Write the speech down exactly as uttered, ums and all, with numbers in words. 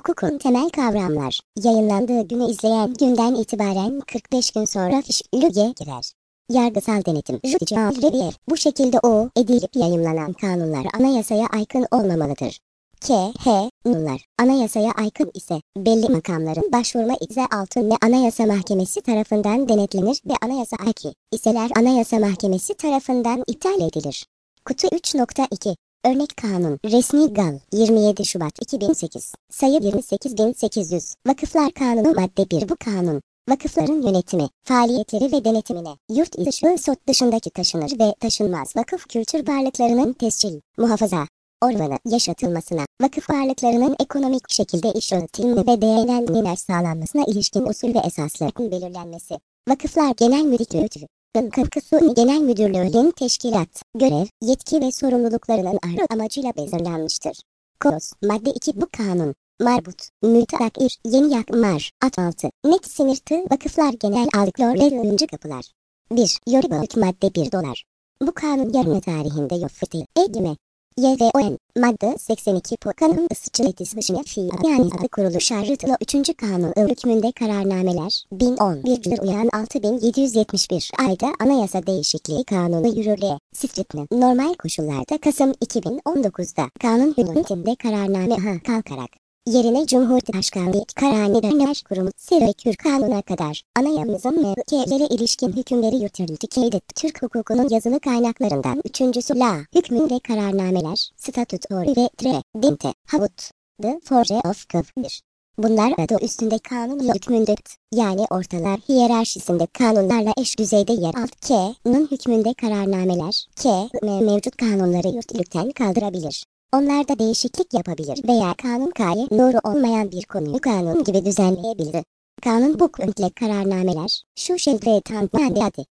Hukukun temel kavramlar, yayınlandığı günü izleyen günden itibaren kırk beş gün sonra fiş yürürlüğe girer. Yargısal denetim, judicial review. Bu şekilde o, edilip yayımlanan kanunlar anayasaya aykın olmamalıdır. K. H. Bunlar, anayasaya aykın ise, belli makamların başvurma izni altında Anayasa Mahkemesi tarafından denetlenir ve anayasa aykırı iseler Anayasa Mahkemesi tarafından iptal edilir. Kutu üç nokta iki Örnek Kanun, Resmi Gal, yirmi yedi Şubat iki bin sekiz, sayı yirmi sekiz bin sekiz yüz, Vakıflar Kanunu madde bir. Bu kanun, vakıfların yönetimi, faaliyetleri ve denetimine, yurt dışı sot dışındaki taşınır ve taşınmaz vakıf kültür varlıklarının tescil, muhafaza, ormanı yaşatılmasına, vakıf varlıklarının ekonomik şekilde işletilme ve değerlendirmeler sağlanmasına ilişkin usul ve esasların belirlenmesi, Vakıflar Genel Müdürlüğü, Vakıflar Genel Müdürlüğü'nün teşkilat, görev, yetki ve sorumluluklarının ayrı amacıyla belirlenmiştir. Koz, madde iki. Bu kanun, marbut, müteakir, yeni yakmar, altı. Net sinirtı Vakıflar Genel Aldıklar ve Oyuncu Kapılar. bir. Yoruluk madde bir dolar. Bu kanun yarın tarihinde yofreti, edime. Y V O N, madde seksen iki. Bu kanun ısıçılıtısı dışına fiil yani adı kuruluş ayrıtılı üçüncü kanun hükmünde kararnameler, bin on bir uyan altı bin yedi yüz yetmiş bir ayda anayasa değişikliği kanunu yürürlüğe, Sifrit'in normal koşullarda Kasım iki bin on dokuzda kanun hükmünde kararname ha kalkarak, yerine Cumhurbaşkanlığı Kararnameler Kurumu Serekür Kanunu'na kadar anayamızın mevkilere ilişkin hükümleri yürütüldü. Keydet Türk hukukunun yazılı kaynaklarından üçüncüsü la hükmünde kararnameler, statütör ve tre, dinte, havut, the force of bir. Bunlar adı üstünde kanun hükmünde yani ortalar hiyerarşisinde kanunlarla eş düzeyde yer alt K'nın hükmünde kararnameler K mevcut kanunları yürürlükten kaldırabilir. Onlarda değişiklik yapabilir veya kanun kayı doğru olmayan bir konuyu kanun gibi düzenleyebilir. Kanun hükmünde kararnameler şu şekilde tanımlandı.